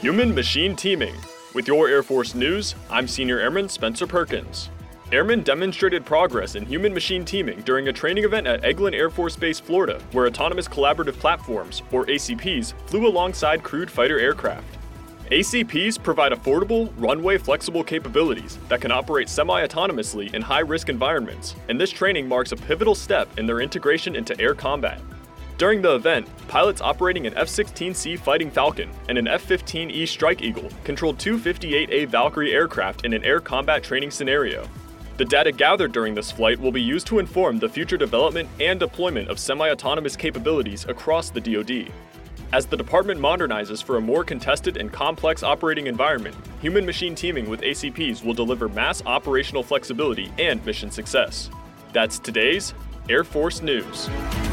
Human-machine teaming. With your Air Force news, I'm Senior Airman Spencer Perkins. Airmen demonstrated progress in human-machine teaming during a training event at Eglin Air Force Base, Florida, where Autonomous Collaborative Platforms, or ACPs, flew alongside crewed fighter aircraft. ACPs provide affordable, runway-flexible capabilities that can operate semi-autonomously in high-risk environments, and this training marks a pivotal step in their integration into air combat. During the event, pilots operating an F-16C Fighting Falcon and an F-15E Strike Eagle controlled two 58A Valkyrie aircraft in an air combat training scenario. The data gathered during this flight will be used to inform the future development and deployment of semi-autonomous capabilities across the DoD. As the department modernizes for a more contested and complex operating environment, human-machine teaming with ACPs will deliver mass operational flexibility and mission success. That's today's Air Force News.